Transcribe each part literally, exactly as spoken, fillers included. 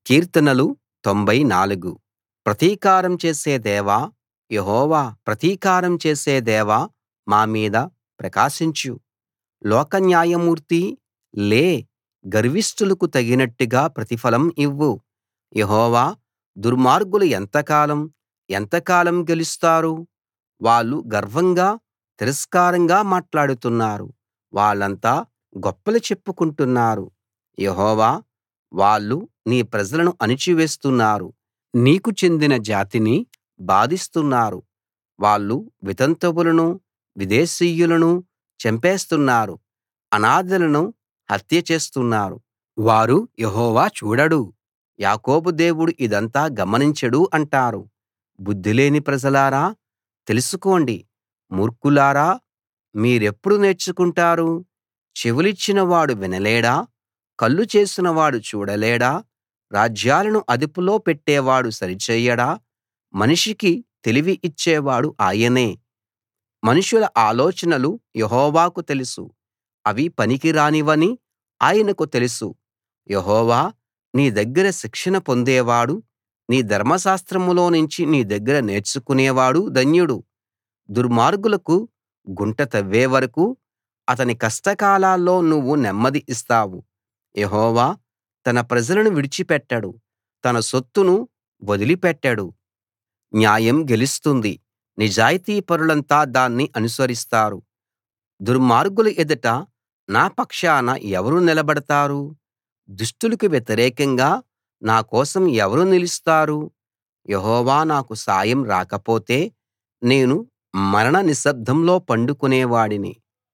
కీర్తనలు తొంభై నాలుగు ప్రతీకారం చేసే దేవా యెహోవా ప్రతీకారం చేసే దేవా మా మీద ప్రకాశించు లోక న్యాయమూర్తీ లే గర్విష్ఠులకు తగినట్టుగా ప్రతిఫలం ఇవ్వు యెహోవా దుర్మార్గులు ఎంతకాలం ఎంతకాలం గెలుస్తారు వాళ్ళు గర్వంగా తిరస్కారంగా మాట్లాడుతున్నారు వాళ్ళంతా గొప్పలు చెప్పుకుంటున్నారు యెహోవా వాళ్ళు నీ ప్రజలను అణిచివేస్తున్నారు నీకు చెందిన జాతిని బాధిస్తున్నారు వాళ్ళు వితంతువులను విదేశీయులను చంపేస్తున్నారు అనాథలను హత్య చేస్తున్నారు వారు యెహోవా చూడడు యాకోబు దేవుడు ఇదంతా గమనించడు అంటారు బుద్ధిలేని ప్రజలారా తెలుసుకోండి మూర్ఖులారా మీరెప్పుడు నేర్చుకుంటారు చెవులిచ్చిన వాడు వినలేడా కళ్ళు చేసినవాడు చూడలేడా రాజ్యాలను అదుపులో పెట్టేవాడు సరిచేయడా మనిషికి తెలివి ఇచ్చేవాడు ఆయనే మనుషుల ఆలోచనలు యెహోవాకు తెలుసు అవి పనికిరానివని ఆయనకు తెలుసు యెహోవా నీ దగ్గర శిక్షణ పొందేవాడు నీ ధర్మశాస్త్రంలోనుంచి నీ దగ్గర నేర్చుకునేవాడు ధన్యుడు దుర్మార్గులకు గుంట తవ్వే వరకూ అతని కష్టకాలాల్లో నువ్వు నెమ్మది ఇస్తావు యెహోవా తన ప్రజలను విడిచిపెట్టడు తన సొత్తును వదిలిపెట్టడు న్యాయం గెలుస్తుంది నిజాయితీపరులంతా దాన్ని అనుసరిస్తారు దుర్మార్గుల ఎదుట నా పక్షాన ఎవరు నిలబడతారు దుష్టులకు వ్యతిరేకంగా నా కోసం ఎవరు నిలుస్తారు యెహోవా నాకు సాయం రాకపోతే నేను మరణ నిశ్శబ్దంలో పండుకునేవాడిని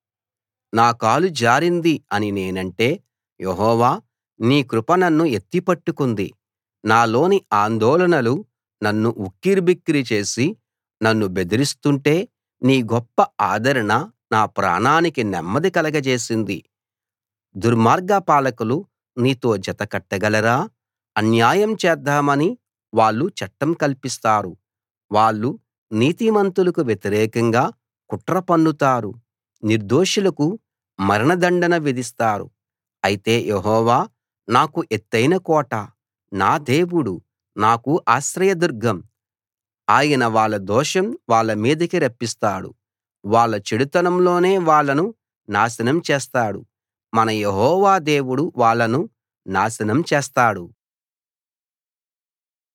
నా కాలు జారింది అని నేనంటే యెహోవా నీ కృప నన్ను ఎత్తిపట్టుకుంది నాలోని ఆందోళనలు నన్ను ఉక్కిరిబిక్కిరి చేసి నన్ను బెదిరిస్తుంటే నీ గొప్ప ఆదరణ నా ప్రాణానికి నెమ్మది కలగజేసింది దుర్మార్గ పాలకులు నీతో జత కట్టగలరా అన్యాయం చేద్దామని వాళ్ళు చట్టం కల్పిస్తారు వాళ్ళు నీతిమంతులకు వ్యతిరేకంగా కుట్ర పన్నుతారు నిర్దోషులకు మరణదండన విధిస్తారు అయితే యెహోవా నాకు ఎత్తయిన కోట నా దేవుడు నాకు ఆశ్రయదుర్గం ఆయన వాళ్ళ దోషం వాళ్ళ మీదికి రప్పిస్తాడు వాళ్ళ చెడుతనంలోనే వాళ్ళను నాశనం చేస్తాడు మన యెహోవా దేవుడు వాళ్ళను నాశనం చేస్తాడు